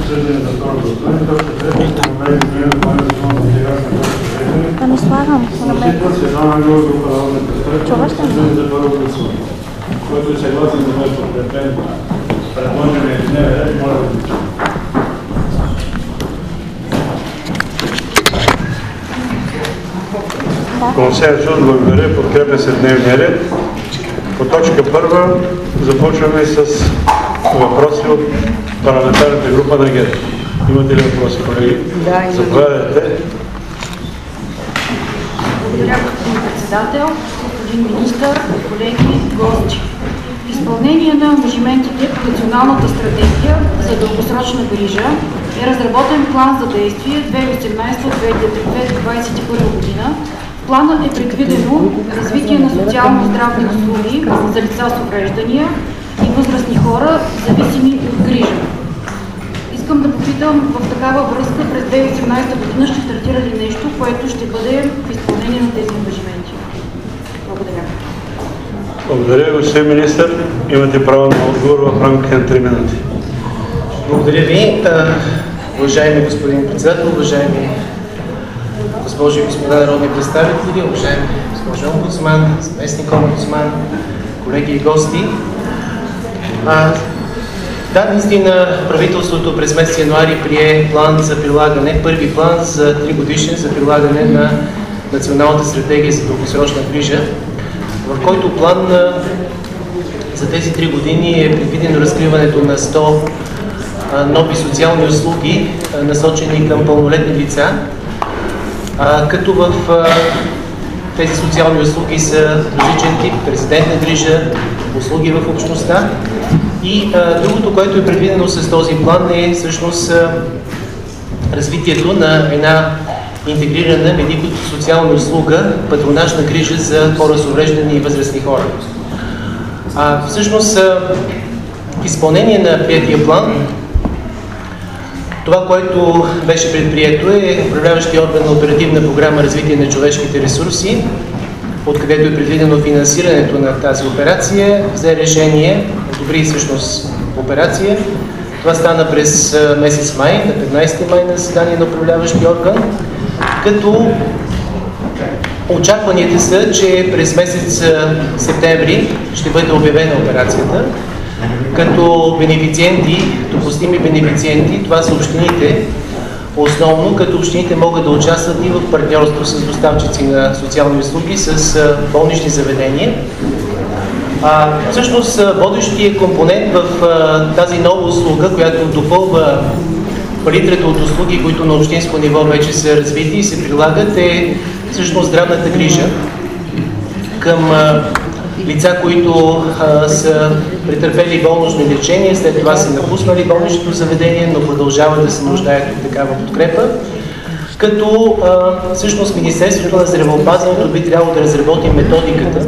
обсъждане за второ гласуване. Точка 3. Промени изменение на плана за закон за интеграция на хората с увреждания. Да не слагам. Вносител Светлана Ангелова и група народни представители. Обсъждане за първо гласуване. Който е съгласен да бъде подкрепен предложения дневен ред, моля да гласува. Консенсус, благодаря, подкрепя се дневния ред. По точка първа започваме с въпроси от парламентарната група на ГЕРБ. Имате ли въпроси, колеги? Да, заповядайте. Благодаря, господин председател, господин министър, колеги, гости. В изпълнение на ангажиментите по националната стратегия за дългосрочна грижа е разработен план за действие 2018-2021 година. В плана е предвидено развитие на социално-здравни услуги за лица с увреждания и възрастни хора, зависими от грижа. Искам да попитам в такава връзка през 2018 година ще стартира ли нещо, което ще бъде в изпълнение на тези ангажименти? Благодаря. Благодаря, господин министър. Имате право на отговор в рамките на 3 минути. Благодаря ви. Уважаеми господин председател, уважаеми госпожи и господа народни представители, уважаеми госпожо омбудсман, заместник омбудсман, колеги и гости. Да, наистина правителството през месец януари прие план за прилагане, първи план за 3 годишен за прилагане на Националната стратегия за дългосрочна грижа, в който план за тези 3 години е предвидено разкриването на 100 нови социални услуги, насочени към пълнолетни лица, като в тези социални услуги са различен тип, резидентна грижа, услуги в общността. И другото, което е предвидено с този план е всъщност развитието на една интегрирана медико-социална услуга, патронажна грижа за хора с увреждания и възрастни хора. Всъщност в изпълнение на приетия план, това, което беше предприето е управляващия орган на оперативна програма развитие на човешките ресурси, откъдето е предвидено финансирането на тази операция, взе решение, одобри всъщност операция. Това стана през месец май, на 15 май на заседание на управляващия орган, като очакванията са, че през месец септември ще бъде обявена операцията, като бенефициенти, допустими бенефициенти, това са общините, основно, като общините могат да участват и в партньорство с доставчици на социални услуги, с болнични заведения. Всъщност, водещия компонент в тази нова услуга, която допълва палитрата от услуги, които на общинско ниво вече са развити и се прилагат, е всъщност здравната грижа към лица, които са претърпели болнично лечение, след това са напуснали болничното заведение, но продължават да се нуждаят от такава подкрепа. Като всъщност Министерството на здравеопазването би трябвало да разработи методиката.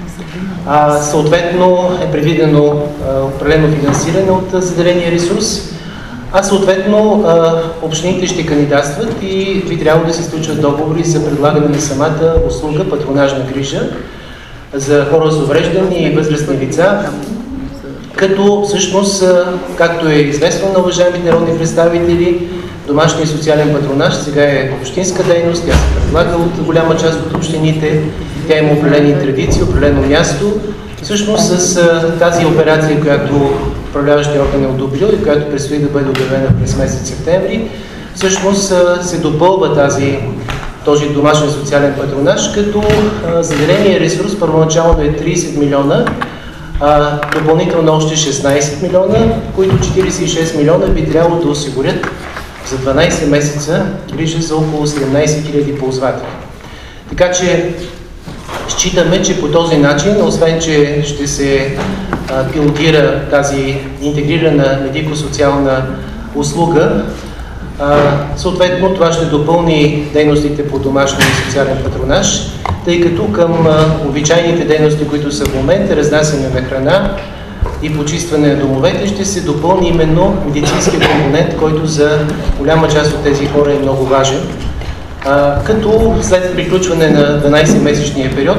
Съответно е предвидено определено финансиране от заделения ресурс, съответно общините ще кандидатстват и би трябвало да се случват договори за предлагане на самата услуга патронажна грижа за хора с увреждания и възрастни лица, като всъщност, както е известно на уважаемите народни представители, домашният социален патронаж сега е общинска дейност, тя се предлага от голяма част от общините, тя има определени традиции, определено място. Всъщност с тази операция, която управляващия орган е одобрил и която предстои да бъде обявена през месец септември, всъщност се допълва този домашен социален патронаж, като заделения ресурс първоначално е 30 милиона, допълнително още 16 милиона, които 46 милиона би трябвало да осигурят за 12 месеца грижа за около 17 000 ползватели. Така че считаме, че по този начин, освен че ще се пилотира тази интегрирана медико-социална услуга, съответно това ще допълни дейностите по домашния и социален патронаж, тъй като към обичайните дейности, които са в момента, разнасяне на храна и почистване на домовете, ще се допълни именно медицински компонент, който за голяма част от тези хора е много важен. Като след приключване на 12-месечния период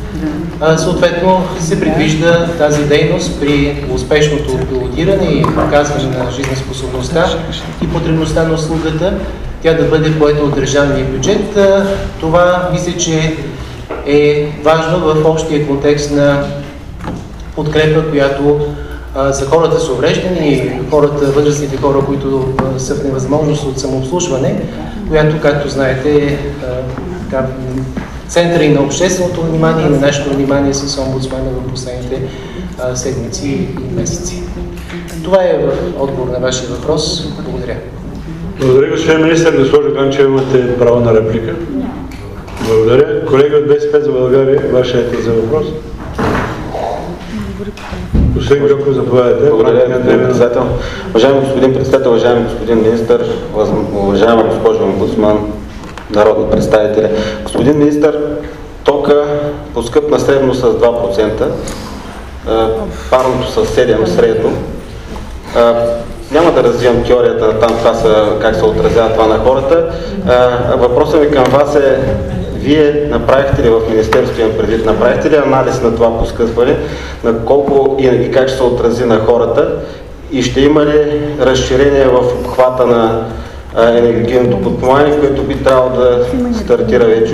Съответно се предвижда тази дейност при успешното пилотиране и показване на жизнеспособността и потребността на услугата, тя да бъде поета от държавния бюджет. Това мисля, че е важно в общия контекст на подкрепа, която за хората с увреждане и възрастните хора, които са в невъзможност от самообслужване, която, както знаете, е центъра и на общественото внимание и на нашето внимание с омбудсмана в последните седмици и месеци. Това е в отговор на вашия въпрос. Благодаря. Благодаря, господин министър. Госпожо Ганчева, имате право на реплика. Благодаря. Колеги от БСП за България, вашият за въпрос. Господин Гьоков, заповядайте. Благодаря, господин председател. Уважаеми господин председател, уважаеми господин министър, уважаема госпожо омбудсман, народни представители. Господин министър, тока поскъпна средно с 2%, парното с 7% средно. Няма да развивам теорията на там как се отразява това на хората. Въпросът ми към вас е: вие направихте ли в Министерството, имам предвид, направихте ли анализ на това поскъпване, на колко и как ще се отрази на хората, и ще има ли разширение в обхвата на енергийното подпомагане, което би трябвало да стартира вече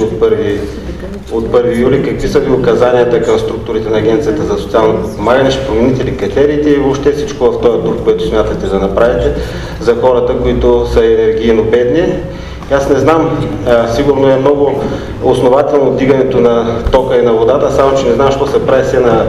от 1 юли? Какви са ви указанията към структурите на Агенцията за социално подпомагане? Ще промените ли критериите и въобще всичко в този труд, което смятате да направите за хората, които са енергийно бедни? Аз не знам, сигурно е много основателно дигането на тока и на водата, само че не знам, що се прави се на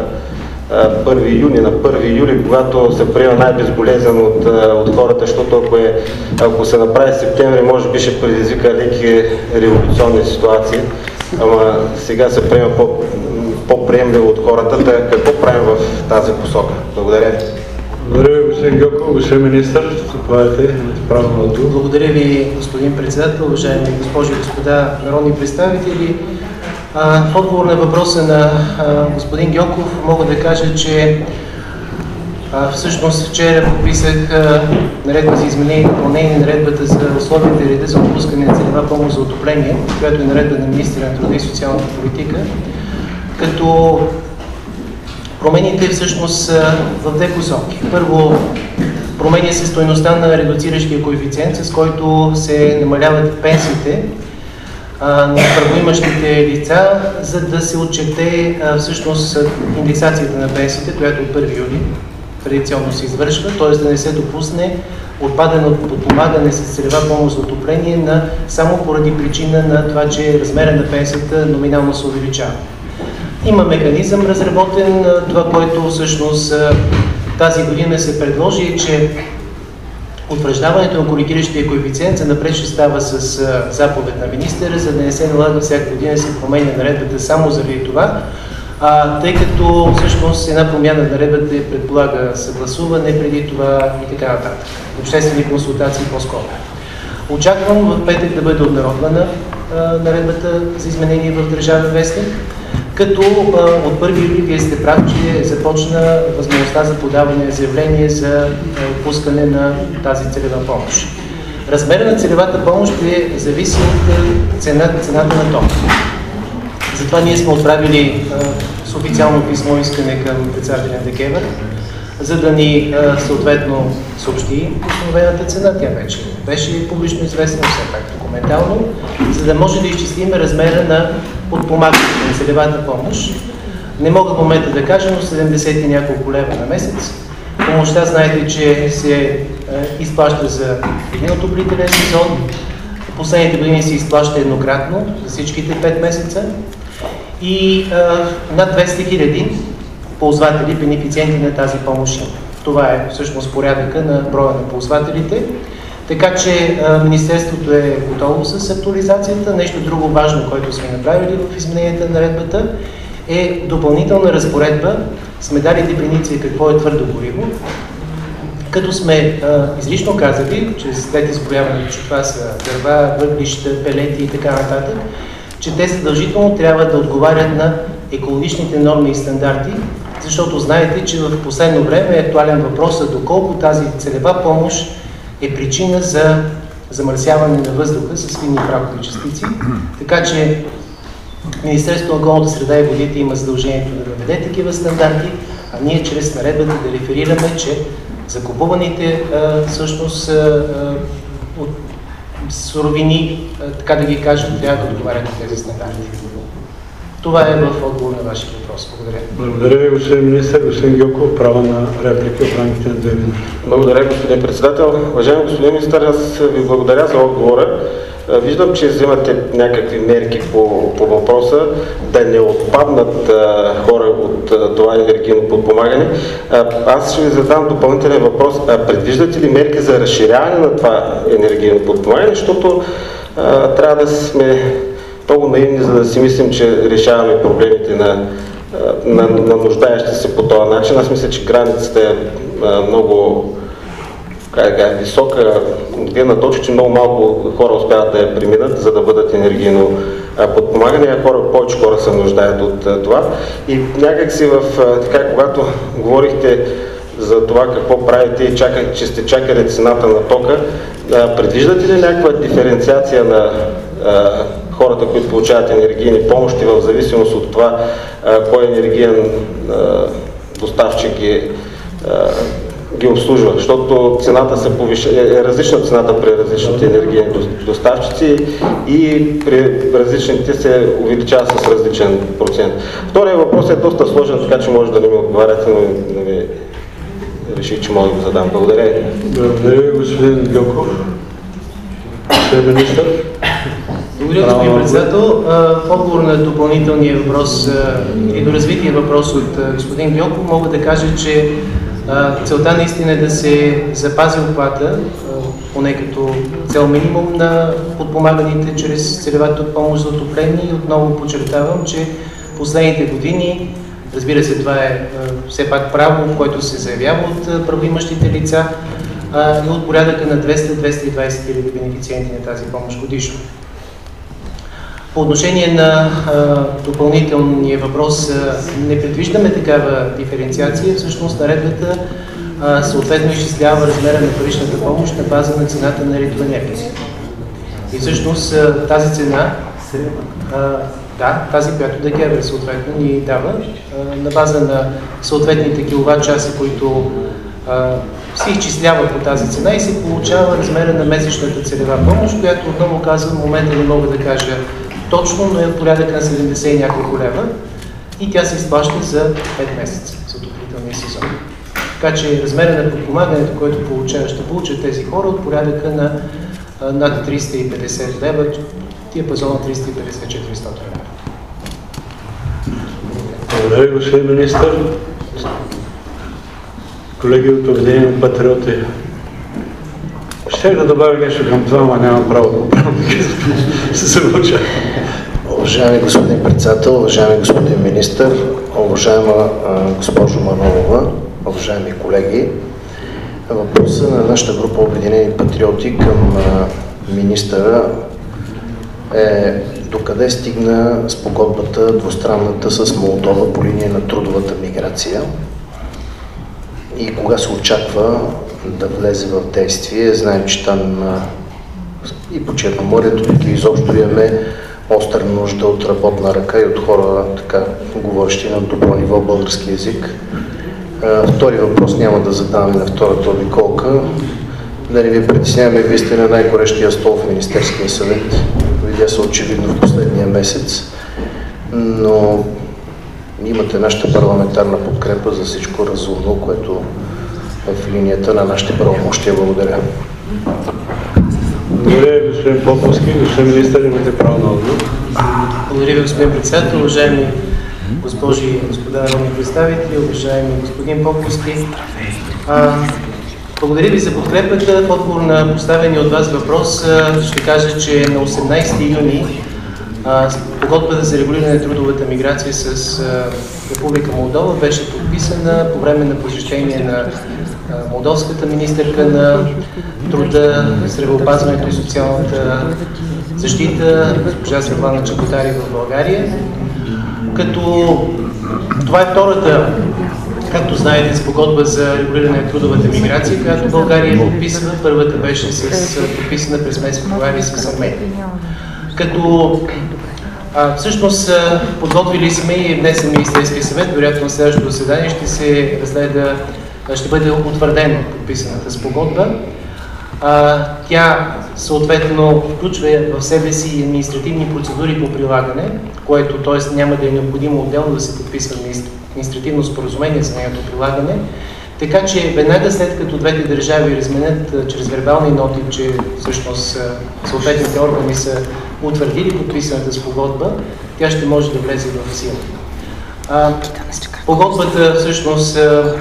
1 юни, на 1 юли, когато се приема най-безболезнен от хората, защото ако се направи в септември, може би ще предизвика леки революционни ситуации, ама сега се приема по-приемливо от хората. Какво правим в тази посока? Благодаря ви. Благодаря ви, господин Гьоков. Господин министър, заповядайте, имате право на отговор. Благодаря ви, господин председател, уважаеми госпожи и господа народни представители. В отговор на въпроса на господин Гьоков мога да кажа, че всъщност вчера подписах наредба за изменение и допълнение на наредбата за условията и реда за отпускане на целева помощ за отопление, която е наредба на министъра на труда и социалната политика, като промените всъщност са в две посоки. Първо, променя се стойността на редуциращия коефициент, с който се намаляват пенсиите на правоимащите лица, за да се отчете всъщност индексацията на пенсиите, която от 1 юли традиционно се извършва, т.е. да не се допусне отпадане от подпомагане с целева помощ за отопление само поради причина на това, че размера на пенсията номинално се увеличава. Има механизъм разработен. Това, което всъщност тази година се предложи, е, че утвърждаването на коригиращия коефициент занапред ще става с заповед на министъра, за да не се налага всяка година се променя наредбата само заради това, тъй като всъщност една промяна на наредбата предполага съгласуване преди това и така нататък. Обществени консултации по-скоро. Очаквам в петък да бъде обнародвана наредбата за изменение в Държавен вестник, като от 1 юли вие сте прав, че започна възможността за подаване на заявление за отпускане на тази целева помощ. Размерът на целевата помощ ще зависи от цената на тока. Затова ние сме отправили с официално писмо искане към председателя на ДКЕВР, за да ни съответно съобщи установената цена. Тя вече беше публично известна, все пак документално, за да може да изчислим размера на подпомагането на целевата помощ. Не мога в момента да кажа, но 70 и няколко лева на месец. Помощта, знаете, че се изплаща за един отоплителен сезон. В последните години се изплаща еднократно за всичките 5 месеца. И над 200 000 ползватели, бенефициенти на тази помощ. Това е всъщност порядъка на броя на ползвателите. Така че Министерството е готово с актуализацията. Нещо друго важно, което сме направили в измененията на наредбата, е допълнителна разпоредба. Сме дали дефиниция какво е твърдо гориво, като сме излишно казали, че след изброяването, че това са дърва, въглища, пелети и така нататък, че те задължително трябва да отговарят на екологичните норми и стандарти, защото знаете, че в последно време е актуален въпросът доколко тази целева помощ е причина за замърсяване на въздуха с фини прахови частици. Така че Министерството на околната среда и водите има задължението да въведе такива стандарти, а ние чрез наредбата да реферираме, че закупуваните всъщност от суровини, така да ги кажем, трябва да отговарят на тези стандарти. Това е в отговор на вашия въпрос. Благодаря. Благодаря ви, господин министър. Господин Гьоков, право на реплика в рамките на 2 минути. Благодаря, господин председател. Уважаеми господин министър, аз ви благодаря за отговора. Виждам, че взимате някакви мерки по въпроса да не отпаднат хора от това енергийно подпомагане. Аз ще ви задам допълнителен въпрос. Предвиждате ли мерки за разширяване на това енергийно подпомагане, защото трябва да сме много наивни, за да си мислим, че решаваме проблемите на нуждаещи се по този начин. Аз мисля, че границата е много висока, гледна точка, че много малко хора успяват да я преминат, за да бъдат енергийно подпомагани, а повече хора се нуждаят от това. И някак си когато говорихте за това какво правите и че сте чакали цената на тока, предвиждате ли някаква диференциация на хората, които получават енергийни помощи в зависимост от това кой енергиен доставчик ги обслужва, защото цената се е различна цената при различните енергийни доставчици и при различните се увеличава с различен процент. Втория въпрос е доста сложен, така че може да не ми отговаряте, но ви реших, че мога да го задам. Благодаря ви. Благодаря ви, господин Гьоков. Господин министър. Благодаря, господин председател. В отговор на допълнителния въпрос и до развития въпрос от господин Гьоков мога да кажа, че целта наистина е да се запази обхвата, поне като цел минимум на подпомаганите чрез целевата помощ за отопление, и отново подчертавам, че последните години, разбира се, това е все пак право, което се заявява от правоимащите лица, и от порядъка на 200-220 хиляди бенефициенти на тази помощ годишно. По отношение на допълнителния въпрос, не предвиждаме такава диференциация. Всъщност наредбата съответно изчислява размера на паричната помощ на база на цената на електроенергия. И всъщност тази цена, тази, която ДКЕВР съответно ни дава, на база на съответните киловатт-часа, които се изчислява по тази цена и се получава размера на месечната целева помощ, която отново казвам, в момента не мога да кажа точно, но е в порядъка на 70 и няколко лева и тя се изплаща за 5 месеца, за отоплителния сезон. Така че размера на подпомагането, което ще получат тези хора, от порядъка на над 350 лева, диапазона 350-400 лева. Благодаря, господин министър. Колеги от Обединени патриоти, ще да добавя нещо към това, но нямам право да правилника, се замълча. Уважаеми господин председател, уважаеми господин министър, уважаема госпожо Манолова, уважаеми колеги, въпросът на нашата група Обединени патриоти към министъра е докъде стигна спогодбата двустранната с Молдова по линия на трудовата миграция и кога се очаква да влезе в действие. Знаем, че там и по Черноморието, тук изобщо имаме остра нужда от работна ръка и от хора, така говорещи на добро ниво български език. Втори въпрос няма да задаваме на втората обиколка. Да не ви притесняваме, вие сте на най-горещия стол в Министерския съвет. Видя се очевидно в последния месец, но имате нашата парламентарна подкрепа за всичко разумно, което е в линията на нашите правомощия. Благодаря. Благодаря, господин Поповски. Господин министър, имате право на отговор. Благодаря ви, господин председател, уважаеми госпожи и господа народни представители, уважаеми господин Поповски. Благодаря ви за подкрепата. В отговор на поставения от вас въпрос ще кажа, че на 18 юни спогодбата за регулиране на трудовата миграция с Република Молдова беше подписана по време на посещение на молдовската министърка на труда, здравеопазването и социалната защита, госпожа Светлана Чеботари в България. Като това е втората, както знаете, спогодба за регулиране на трудовата миграция, която България подписва. Първата беше подписана през месец февруари с Армения. Като Всъщност подготвили сме и внесен Министерския съвет, вероятно на следващото заседание ще се разгледа, ще бъде утвърдена подписаната спогодба. Тя съответно включва в себе си административни процедури по прилагане, което т.е. няма да е необходимо отделно да се подписва административно споразумение за нейното прилагане. Така че веднага след като двете държави разменят чрез вербални ноти, че всъщност съответните органи са утвърдили подписаната спогодба, тя ще може да влезе в сила. Спогодбата всъщност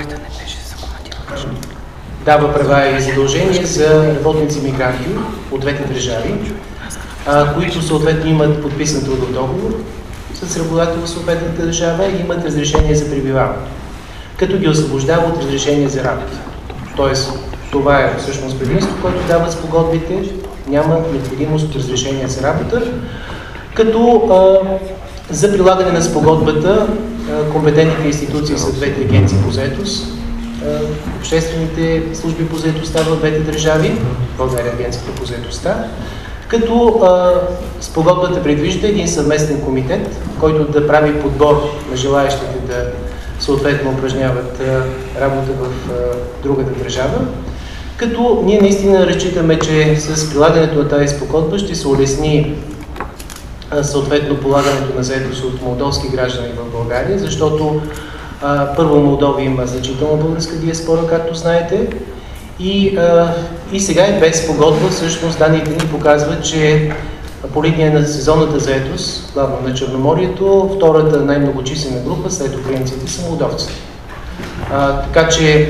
дава права и задължения за работници-мигранти от двете държави, които съответно имат подписан трудов договор с работодател в съответната държава и имат разрешение за пребиваване, като ги освобождава от разрешение за работа. Тоест, това е всъщност предимство, което дават спогодбите, няма необходимост от разрешение за работа, като за прилагане на спогодбата компетентните институции са двете агенции по заетост, обществените служби по заетостта в двете държави, България агенцията по заетостта, като спогодбата предвижда един съвместен комитет, който да прави подбор на желаящите да съответно упражняват работа в другата държава, като ние наистина разчитаме, че с прилагането на тази спогодба ще се улесни съответно полагането на заетост от молдовски граждани в България, защото първо Молдова има значителна българска диаспора, както знаете, и сега и без спогодба всъщност данните ни показват, че по линия на сезонната заетост, главно на Черноморието, втората най-многочислена група след украинците са молдовците. Така че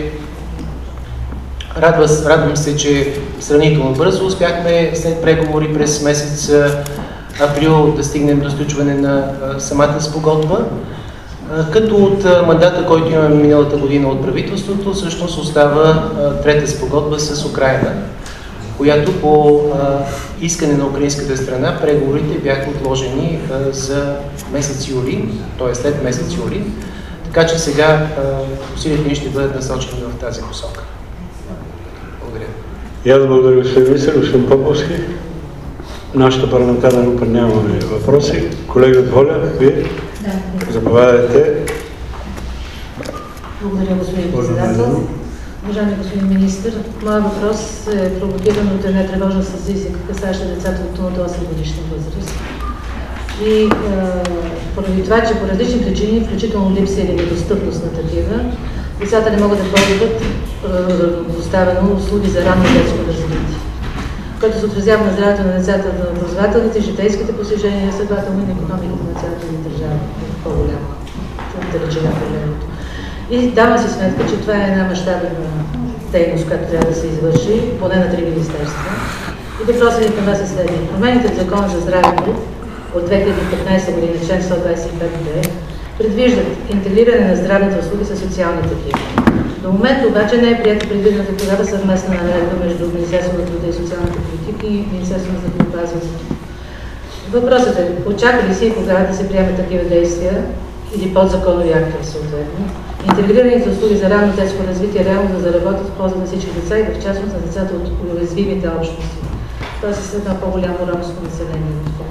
радвам се, че сравнително бързо успяхме след преговори през месец април да стигнем до сключване на самата спогодба, като от мандата, който имаме миналата година от правителството, всъщност остава трета спогодба с Украйна, която по искане на украинската страна преговорите бяха отложени за месец юли, т.е. след месец юли, така че сега усилията ни ще бъдат насочени в тази посока. Благодаря. И аз благодаря, господин министър. Господин Поповски, нашата парламентарна група нямаме въпроси. Колеги от ВОЛЯ, вие? Заповядайте. Благодаря, господин председател. Уважаеми господин министър, моят въпрос е провокиран от една тревожна статистика, касаеща децата от 0 до 8 годишна възраст. И поради това, че по различни причини, включително липса или недостъпност на такива, децата не могат да ползват доставено услуги за ранно детско развитие, което се отразява на здравето на децата, на образователните, житейските постижения, следователно и на икономиката на цялата ни държава, по-голяма далечина на времето. И давам си сметка, че това е една мащабна дейност, която трябва да се извърши, поне на 3 министерства. И въпросът ми към вас е следния. Промените в Закона за здравето от 2015 година, член 125д, предвиждат интегриране на здравните услуги с социални такива. До момента обаче не е приета предвидената тогава съвместна наредба между Министерството на труда и социалната политика и Министерството на здравеопазването. Въпросът е, очаква ли се и кога да се приемат такива действия или подзаконови актове съответно, интегрираните услуги за ранно детско развитие реално да заработят в полза на всички деца и в частност на децата от уязвимите общности, т.е. с едно по-голямо ромско население в тях.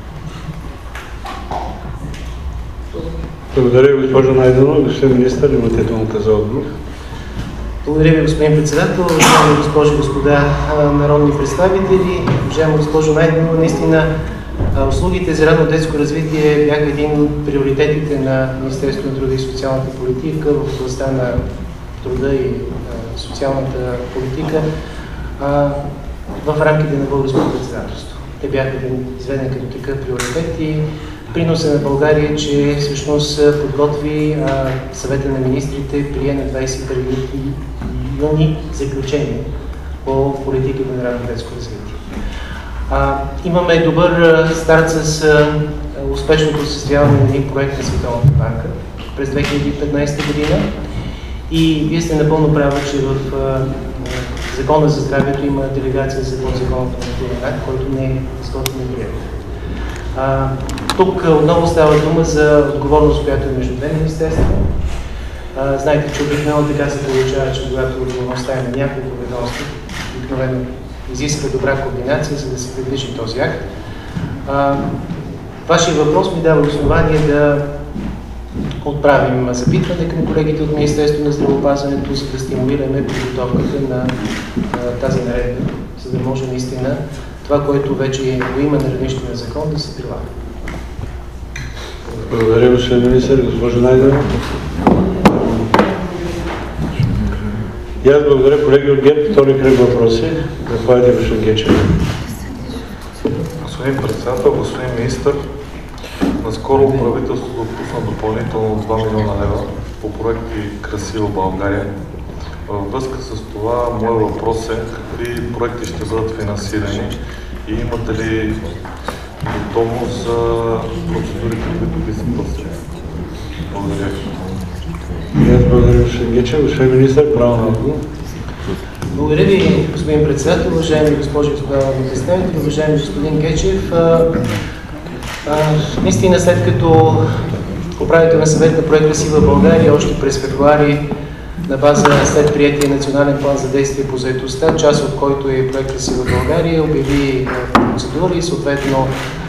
Благодаря, госпожо Найденова. Господин министър, имате думата за отговор. Благодаря ви, господин председател, уважаеми госпожи и господа народни представители, уважаема госпожо Найденова, наистина услугите за ранно детско развитие бяха един от приоритетите на Министерството на труда и социалната политика в областта на труда и социалната политика в рамките на българското председателство. Те бяха изведени като такъв приоритет и приноса на България, че всъщност подготви съвета на министрите, прие на 21 юни заключение по политиката на ранно детско развитие. Имаме добър старт с успешното осъществяване на един проект на Световната банка през 2015 година и вие сте напълно права, че в Закона за здравето има делегация за подзаконовото нормативен акт, който не е изготвен и приет. Тук отново става дума за отговорност, която е между две министерства. Знаете, че обикновено така се получава, че когато отговорността е на няколко ведомства, обикновено изисква добра координация, за да се придвижи този акт. Вашия въпрос ми дава основание да отправим запитване към колегите от Министерството на здравеопазването, за да стимулираме подготовката на тази наредба, за да може наистина това, което вече го има на равнище на закон, да се прилага. Благодаря, господин министър. Госпожо Найденова. И аз благодаря, колеги от ГЕРБ. Втори кръг въпроси. Заповядайте, господин Гечев. Господин председател, господин министър, наскоро правителството отпусна допълнително 2 милиона лева по проекти Красива България. Във връзка с това, моят въпрос е какви проекти ще бъдат финансирани и имате ли готовност за процедурите, които ви са предстоят? Благодаря. И аз благодаря, господин Гечев. Господин министър, право на отговор. Благодаря ви, господин председател, уважаеми госпожи и господа народни представители, уважаеми господин Гечев. Наистина, след като управителен съвет на проект Красива България още през февруари на база след приятия национален план за действие по заетостта, част от който е проект Красива България, обяви процедури и съответно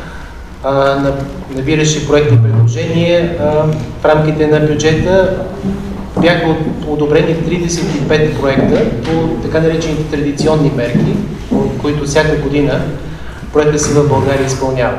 набираше проектни предложения в рамките на бюджета. Бяха одобрени 35 проекта по така наречените традиционни мерки, които всяка година проект Красива България изпълнява.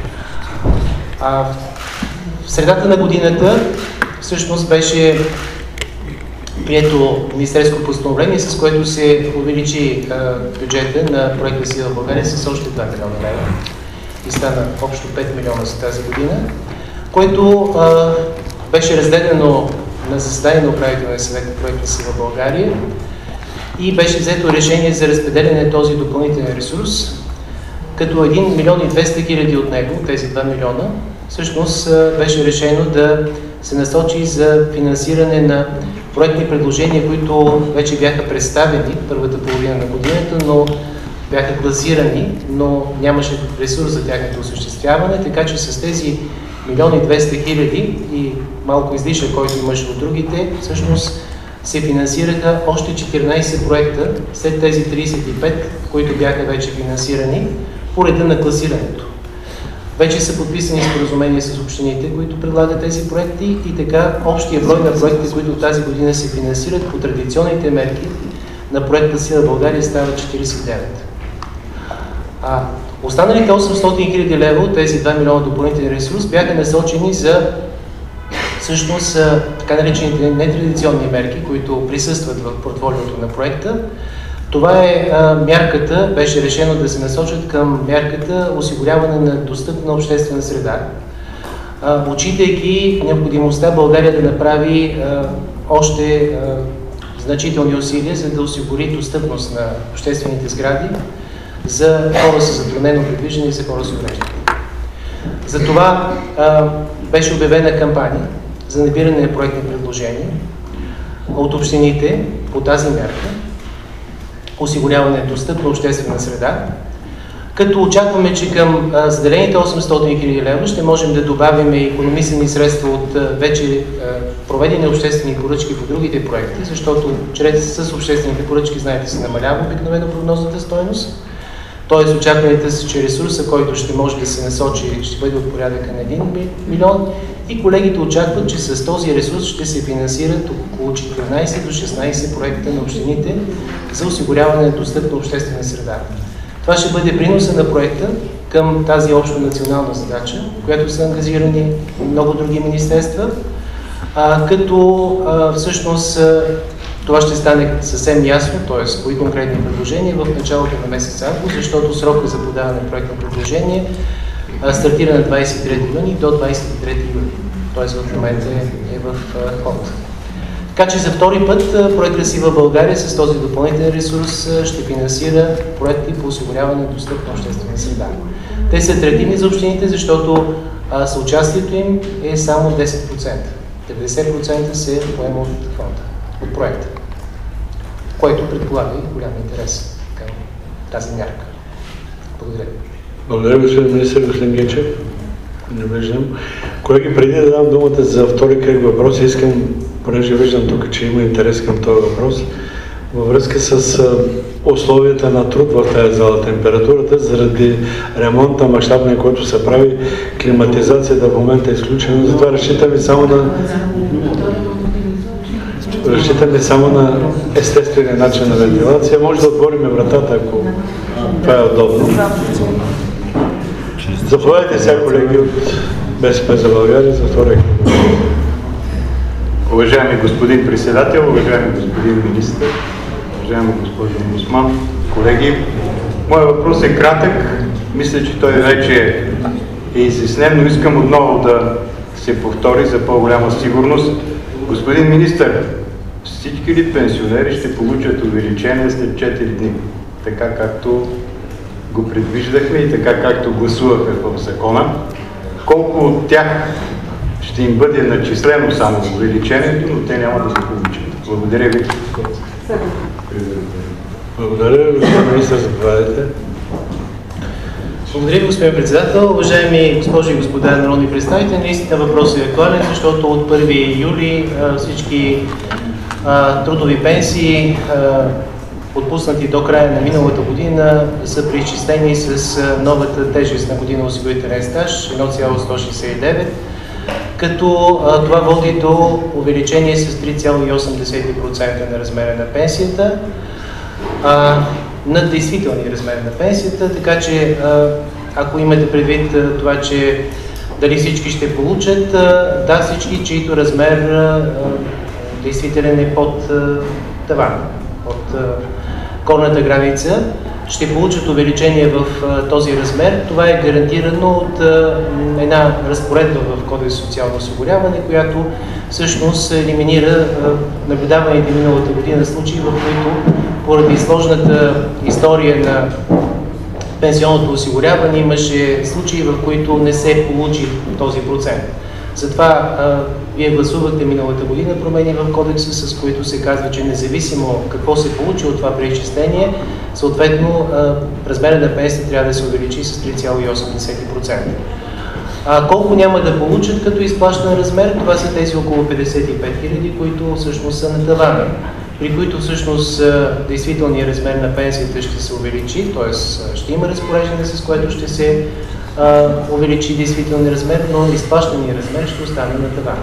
В средата на годината всъщност беше прието министерско постановление, с което се увеличи бюджета на проект Красива България с още 2 милиона лева и стана общо 5 милиона за тази година, което беше разгледано на заседание на управителния съвет на проект Красива България и беше взето решение за разпределяне на този допълнителен ресурс, като 1 милион и 200 хиляди от него, тези 2 милиона, всъщност беше решено да се насочи за финансиране на проектни предложения, които вече бяха представени първата половина на годината, но бяха класирани, но нямаше ресурс за тяхното осъществяване, така че с тези 1 милион и 200 хиляди и малко излишък, който имаше от другите, всъщност се финансираха още 14 проекта след тези 35, които бяха вече финансирани по реда на класирането. Вече са подписани споразумения с общините, които предлагат тези проекти и така общия брой на проекти, които тази година се финансират по традиционните мерки на проекта Сила България става 49. Останалите 800 хиляди лева от тези 2 милиона допълнителен ресурс бяха насочени за всъщност така наречените нетрадиционни мерки, които присъстват в портфолиото на проекта. Това е мярката, беше решено да се насочат към мярката осигуряване на достъпна обществена среда, отчитайки необходимостта България да направи още значителни усилия, за да осигури достъпност на обществените сгради за хора с затруднено придвижване и за хора с увреждания. Затова беше обявена кампания за набиране на проектни предложения от общините по тази мярка, осигуряване на достъпна обществена среда, като очакваме, че към заделените 800 хиляди лева ще можем да добавим и икономисани средства от вече проведени обществени поръчки по другите проекти, защото с обществените поръчки, знаете, се намалява обикновено прогнозната стойност. Т.е. очакванията са, че ресурса, който ще може да се насочи, ще бъде от порядъка на 1 милион и колегите очакват, че с този ресурс ще се финансират около 14 до 16 проекта на общините за осигуряване на достъпна обществена среда. Това ще бъде приноса на проекта към тази общо национална задача, в която са ангажирани много други министерства, като всъщност това ще стане съвсем ясно, т.е. кои конкретни предложения в началото на месец август, защото срока за подаване на проектно предложение стартира на 23 юни до 23 юли, т.е. в момента е в ход. Така че за втори път проект Красива България с този допълнителен ресурс ще финансира проекти по осигуряване на достъпна обществена среда. Те са атрактивни за общините, защото съучастието им е само 10%. 90% се поема от фонда, от проекта, който предполага и голям интерес към тази мярка. Благодаря. Благодаря, господин министър. Господин Гечев. Не виждам. Колеги, преди да дам думата за втори кръг въпроси, искам, понеже виждам тук, че има интерес към този въпрос, във връзка с условията на труд в тази зала. Температурата заради ремонта мащабния, който се прави, климатизацията в момента е изключена, затова разчитаме само на естествения начин на вентилация. Може да отворим вратата, ако това е удобно. Заповядайте сега, колеги от БСП за България, за втория кръг. Уважаеми господин председател, уважаеми господин министър, уважаема госпожо омбудсман, колеги, моят въпрос е кратък. Мисля, че той вече е изяснен, но искам отново да се повтори за по-голяма сигурност. Господин министър, всички ли пенсионери ще получат увеличение след 4 дни, така както го предвиждахме и така както гласувахме в закона? Колко от тях ще им бъде начислено само увеличението, но те няма да го получат? Благодаря ви. Благодаря, господин министър, заповядайте. Благодаря ви, господин председател. Уважаеми госпожи и господа народни представители, наистина въпросът е актуален, защото от 1 юли всички трудови пенсии, отпуснати до края на миналата година, са преизчислени с новата тежест на година осигурителен стаж 1,169, като това води до увеличение с 3,8% на размера на пенсията, на действителния размер на пенсията, така че ако имате предвид това, че дали всички ще получат, да, всички, чието размер действителен е под тавана, под горната граница, ще получат увеличение в този размер. Това е гарантирано от една разпоредба в Кодекс за социално осигуряване, която всъщност елиминира наблюдаваните миналата година случаи, в които поради сложната история на пенсионното осигуряване имаше случаи, в които не се получи този процент. Затова вие гласувахте миналата година промени в кодекса, с които се казва, че независимо какво се получи от това преизчисление, съответно размера на пенсията трябва да се увеличи с 3,8%. Колко няма да получат като изплащан размер? Това са тези около 55 000, които всъщност са на тавана, при които всъщност действителният размер на пенсията ще се увеличи, т.е. ще има разпореждане, с което ще се увеличи действителния размер, но изплащания размер ще остане на тавана.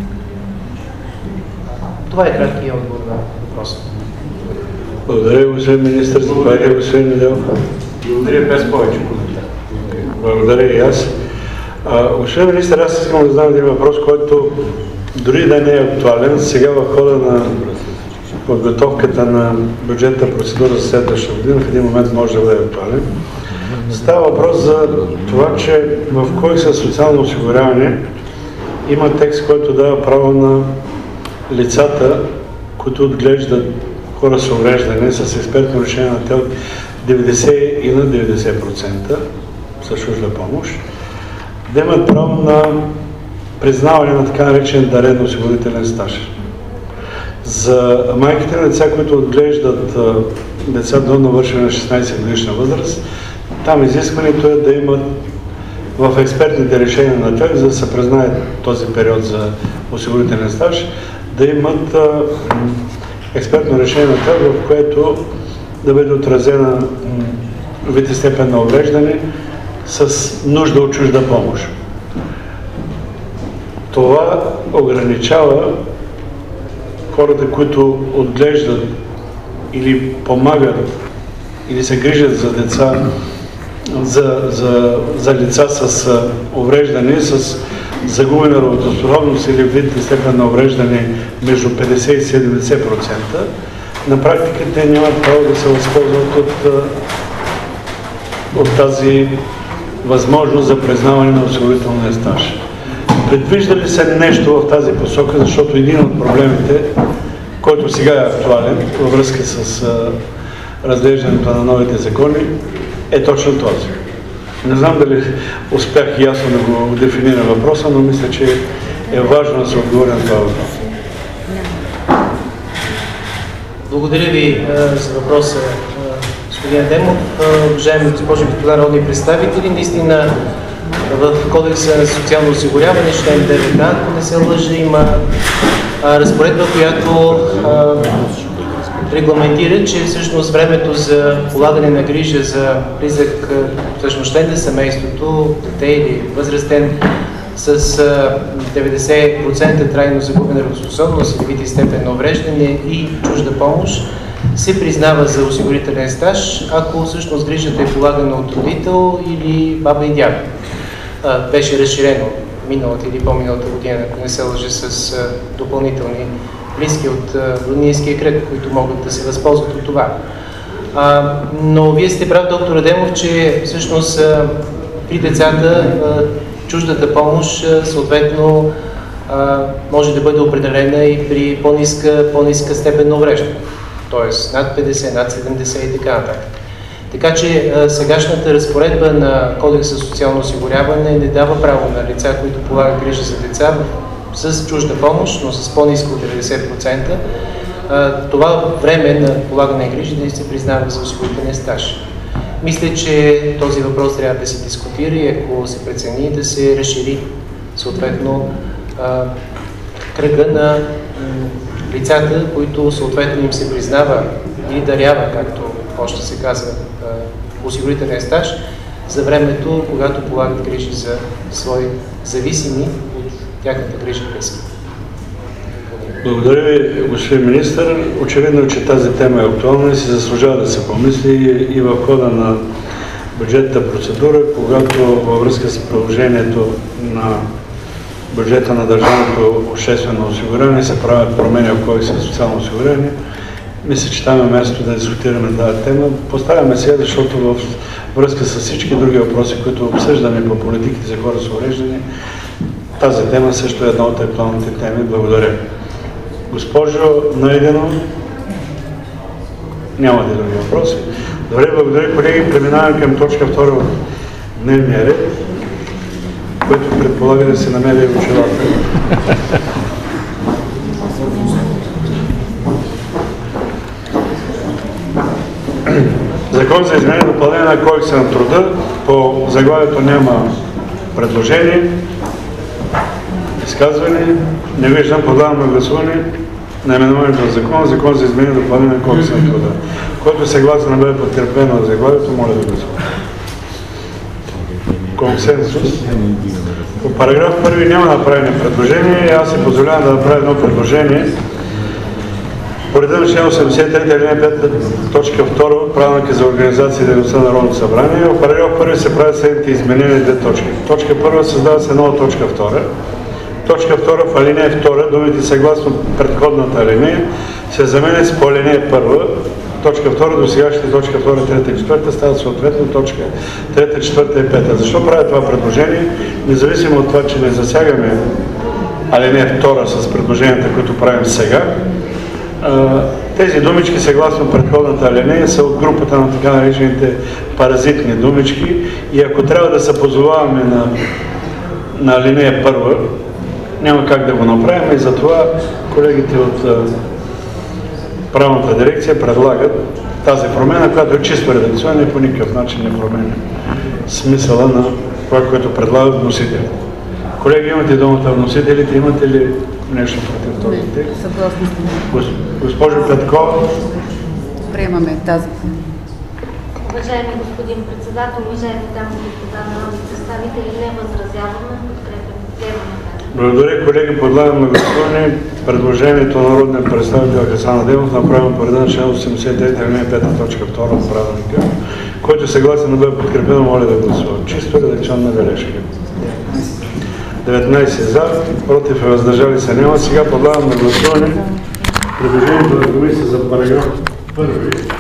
Това е краткият отговор на въпроса. Благодаря, господин министър. Заповядайте, господин Недялов. Благодаря, без повече коментар. Благодаря и аз. Господин министър, аз искам да знам един въпрос, който дори да не е актуален, сега в хода на подготовката на бюджетна процедура за следващата година, в един момент може да бъде актуален. Става въпрос за това, че в Кодекса за социално осигуряване има текст, който дава право на лицата, които отглеждат хора с увреждане, с експертно решение на ТЕЛК 90 и на 90% с чужда помощ, да имат право на признаване на така наречен дарен осигурителен стаж. За майките на деца, които отглеждат деца до навършване на 16 годишна възраст, там изискването е да имат в експертните решения на тях, за да се признае този период за осигурителен стаж, да имат експертно решение на тях, в което да бъде отразена вид и степен на увреждане с нужда от чужда помощ. Това ограничава хората, които отглеждат или помагат или се грижат за деца, за лица с увреждане, с загубена работоспособност или вид и степен на увреждане между 50 и 70%, на практика те нямат право да се възползват от тази възможност за признаване на осигурителния стаж. Предвижда ли се нещо в тази посока, защото един от проблемите, който сега е актуален във връзка с разглеждането на новите закони, е точно този. Не знам дали успях ясно да го дефинира въпроса, но мисля, че е важно да се отговори на това въпрос. Благодаря ви за въпроса, господин Адемов. Уважаеми госпожи и господа народни представители, наистина в Кодекса за социално осигуряване, член 9а, ако не се лъжа, има разпоредба, която регламентира, че всъщност времето за полагане на грижа за близък, всъщност член на семейството, дете или възрастен с 90% трайно загубена работоспособност или вид и степен на увреждане и чужда помощ се признава за осигурителен стаж, ако всъщност грижата е полагана от родител или баба и дядо. Беше разширено миналата или по-миналата година, ако не се лъжа, с допълнителни близки от роднинския кръг, които могат да се възползват от това. Но вие сте прав, доктор Адемов, че всъщност при децата чуждата помощ съответно може да бъде определена и при по-ниска степен на увреждане, т.е. над 50, над 70 и така нататък. Така че сегашната разпоредба на Кодекса за социално осигуряване не дава право на лица, които полагат грижа за деца с чужда помощ, но с по-ниско от 90%, това време на полагане на грижи да се признава за осигурителен стаж. Мисля, че този въпрос трябва да се дискутира и ако се прецени да се разшири съответно кръга на лицата, които съответно им се признава или дарява, както още се казва, осигурителен стаж за времето, когато полагат грижи за свои зависими от тяхната грижа близки. Благодаря ви, господин министър. Очевидно, че тази тема е актуална и се заслужава да се помисли и в хода на бюджетната процедура, когато във връзка с приложението на бюджета на държавното обществено осигуряване се правят промени в Кодекса за социално осигуряване. Мисля, че там е място да дискутираме тази тема. Поставяме сега, защото в връзка с всички други въпроси, които обсъждаме по политиките за хора с увреждане, тази тема също е една от актуалните теми. Благодаря. Госпожо Найденова, нямате други въпроси. Добре, благодаря, колеги. Преминаваме към точка 2 от дневния ред, което предполага да се намери очилата. Закон за изменение и допълнение на Кодекса на труда. По заглавието няма предложение. Изказване? Не виждам. Подавам на гласуване наименованието на закон. Закон за изменение и допълнение на Кодекса на труда. Който съгласен да бъде подкрепено на заглавието, моля да гласува. Консенсус. По параграф 1 няма направени предложения. Аз си позволявам да направя едно предложение. По реда на член 83, ал. 5, точка 2 от Правилника за организация и дейността на Народното събрание, в параграф 1 се правят следните изменения две точки. Точка 1 създава се нова точка 2. Точка 2 в алинея 2 думите съгласно предходната алинея се заменят с по алинея 1. Точка 2 до сегашните точка 2, 3 и 4 стават съответно точка 3, 4 и 5. Защо правя това предложение? Независимо от това, че не засягаме алинея 2 с предложенията, които правим сега, тези думички, съгласно предходната алинея, са от групата на така наречените паразитни думички и ако трябва да се позоваваме на алинея 1, няма как да го направим и затова колегите от правната дирекция предлагат тази промена, която е чисто редакционна и по никакъв начин не променя смисъла на това, което предлагат вносителите. Колеги, имате думата вносителите, имате ли нещо против този текст? Съгласна сме. Госпожо Петкова. Приемаме тази. Уважаеми господин председател, уважаеми дами и господа народни представители, не възразяваме, подкрепяме. Благодаря, колеги. Подлагам на гласуване предложението на народния представител Хасан Адемов, направено по реда на член 83, ал. 5, точка 2 от правилника, който съгласен да бъде подкрепено, моля да гласува. Чисто редакционна бележка. 19 за, против и въздържали се няма. Сега подлагам на гласуване предложението на комисия за параграф 1.